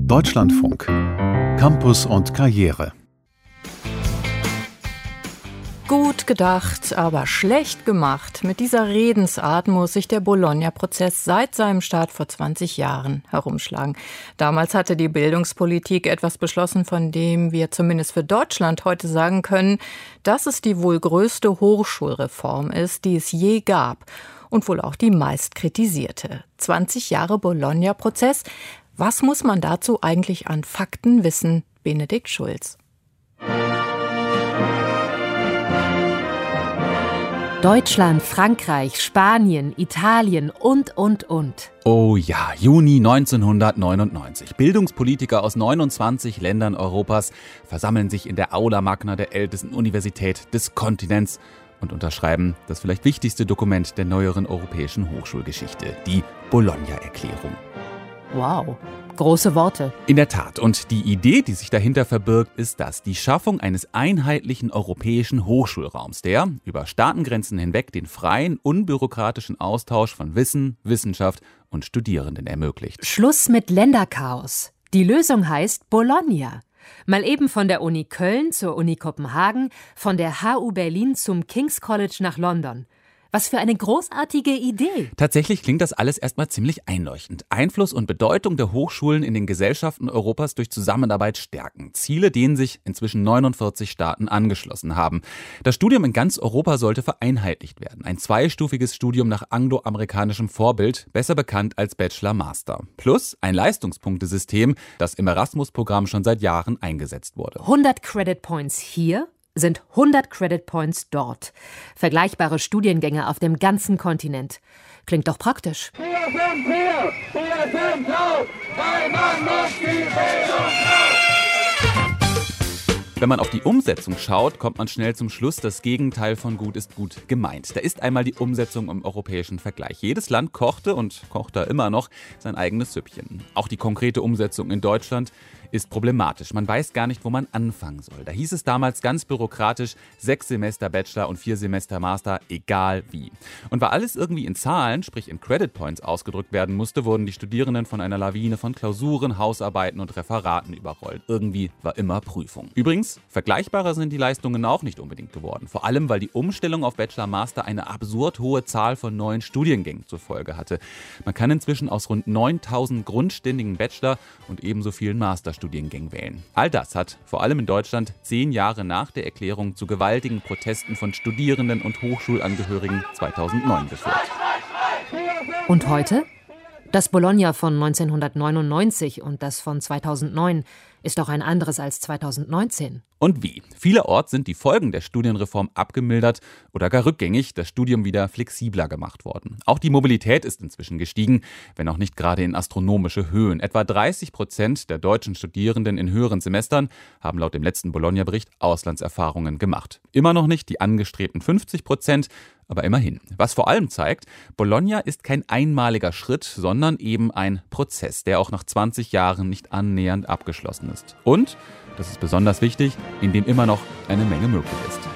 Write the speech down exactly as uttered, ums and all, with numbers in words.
Deutschlandfunk. Campus und Karriere. Gut gedacht, aber schlecht gemacht. Mit dieser Redensart muss sich der Bologna-Prozess seit seinem Start vor zwanzig Jahren herumschlagen. Damals hatte die Bildungspolitik etwas beschlossen, von dem wir zumindest für Deutschland heute sagen können, dass es die wohl größte Hochschulreform ist, die es je gab und wohl auch die meist kritisierte. zwanzig Jahre Bologna-Prozess. Was muss man dazu eigentlich an Fakten wissen? Benedikt Schulz. Deutschland, Frankreich, Spanien, Italien und, und, und. Oh ja, Juni neunzehnhundertneunundneunzig. Bildungspolitiker aus neunundzwanzig Ländern Europas versammeln sich in der Aula Magna der ältesten Universität des Kontinents und unterschreiben das vielleicht wichtigste Dokument der neueren europäischen Hochschulgeschichte, die Bologna-Erklärung. Wow, große Worte. In der Tat. Und die Idee, die sich dahinter verbirgt, ist das: die Schaffung eines einheitlichen europäischen Hochschulraums, der über Staatengrenzen hinweg den freien, unbürokratischen Austausch von Wissen, Wissenschaft und Studierenden ermöglicht. Schluss mit Länderchaos. Die Lösung heißt Bologna. Mal eben von der Uni Köln zur Uni Kopenhagen, von der H U Berlin zum King's College nach London. Was für eine großartige Idee. Tatsächlich klingt das alles erstmal ziemlich einleuchtend. Einfluss und Bedeutung der Hochschulen in den Gesellschaften Europas durch Zusammenarbeit stärken. Ziele, denen sich inzwischen neunundvierzig Staaten angeschlossen haben. Das Studium in ganz Europa sollte vereinheitlicht werden. Ein zweistufiges Studium nach angloamerikanischem Vorbild, besser bekannt als Bachelor-Master. Plus ein Leistungspunktesystem, das im Erasmus-Programm schon seit Jahren eingesetzt wurde. hundert Credit Points hier sind hundert Credit Points dort. Vergleichbare Studiengänge auf dem ganzen Kontinent. Klingt doch praktisch. Wir sind hier, wir sind laut, weil man muss die Bildung laut. Wenn man auf die Umsetzung schaut, kommt man schnell zum Schluss, das Gegenteil von gut ist gut gemeint. Da ist einmal die Umsetzung im europäischen Vergleich. Jedes Land kochte und kocht da immer noch sein eigenes Süppchen. Auch die konkrete Umsetzung in Deutschland ist problematisch. Man weiß gar nicht, wo man anfangen soll. Da hieß es damals ganz bürokratisch, sechs Semester Bachelor und vier Semester Master, egal wie. Und weil alles irgendwie in Zahlen, sprich in Credit Points ausgedrückt werden musste, wurden die Studierenden von einer Lawine von Klausuren, Hausarbeiten und Referaten überrollt. Irgendwie war immer Prüfung. Übrigens, vergleichbarer sind die Leistungen auch nicht unbedingt geworden. Vor allem, weil die Umstellung auf Bachelor Master eine absurd hohe Zahl von neuen Studiengängen zur Folge hatte. Man kann inzwischen aus rund neuntausend grundständigen Bachelor und ebenso vielen Masterstudiengängen wählen. All das hat vor allem in Deutschland zehn Jahre nach der Erklärung zu gewaltigen Protesten von Studierenden und Hochschulangehörigen zweitausendneun geführt. Und heute? Das Bologna von neunzehnhundertneunundneunzig und das von zweitausendneun ist doch ein anderes als zweitausendneunzehn. Und wie? Vielerorts sind die Folgen der Studienreform abgemildert oder gar rückgängig, das Studium wieder flexibler gemacht worden. Auch die Mobilität ist inzwischen gestiegen, wenn auch nicht gerade in astronomische Höhen. Etwa dreißig Prozent der deutschen Studierenden in höheren Semestern haben laut dem letzten Bologna-Bericht Auslandserfahrungen gemacht. Immer noch nicht die angestrebten fünfzig Prozent, aber immerhin. Was vor allem zeigt, Bologna ist kein einmaliger Schritt, sondern eben ein Prozess, der auch nach zwanzig Jahren nicht annähernd abgeschlossen ist. Und, das ist besonders wichtig, in dem immer noch eine Menge möglich ist.